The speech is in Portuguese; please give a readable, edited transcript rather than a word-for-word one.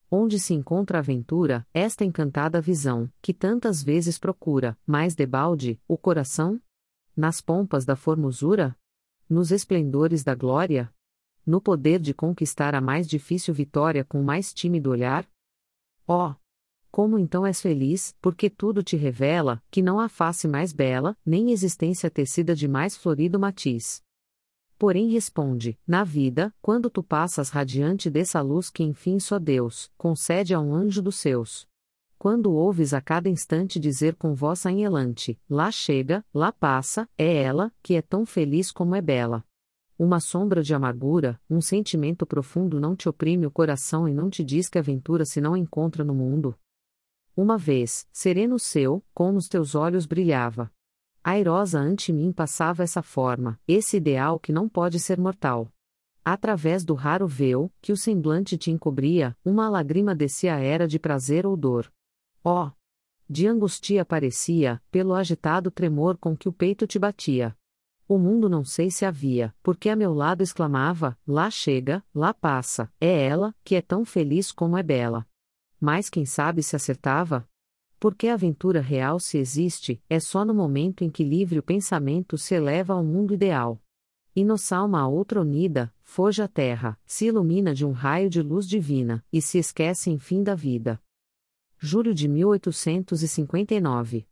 Onde se encontra a aventura, esta encantada visão, que tantas vezes procura, mais debalde, o coração? Nas pompas da formosura? Nos esplendores da glória? No poder de conquistar a mais difícil vitória com o mais tímido olhar? Oh! Como então és feliz, porque tudo te revela, que não há face mais bela, nem existência tecida de mais florido matiz. Porém responde, na vida, quando tu passas radiante dessa luz que enfim só Deus concede a um anjo dos seus. Quando ouves a cada instante dizer com voz anhelante, lá chega, lá passa, é ela, que é tão feliz como é bela. Uma sombra de amargura, um sentimento profundo não te oprime o coração e não te diz que aventura se não encontra no mundo? Uma vez, sereno seu, com nos teus olhos brilhava. Airosa ante mim passava essa forma, esse ideal que não pode ser mortal. Através do raro véu, que o semblante te encobria, uma lágrima descia era de prazer ou dor. Oh! De angústia parecia, pelo agitado tremor com que o peito te batia. O mundo não sei se havia, porque a meu lado exclamava, lá chega, lá passa, é ela, que é tão feliz como é bela. Mas quem sabe se acertava? Porque a aventura real se existe, é só no momento em que livre o pensamento se eleva ao mundo ideal. E nossa alma a outra unida, foge à terra, se ilumina de um raio de luz divina, e se esquece enfim da vida. Julho de 1859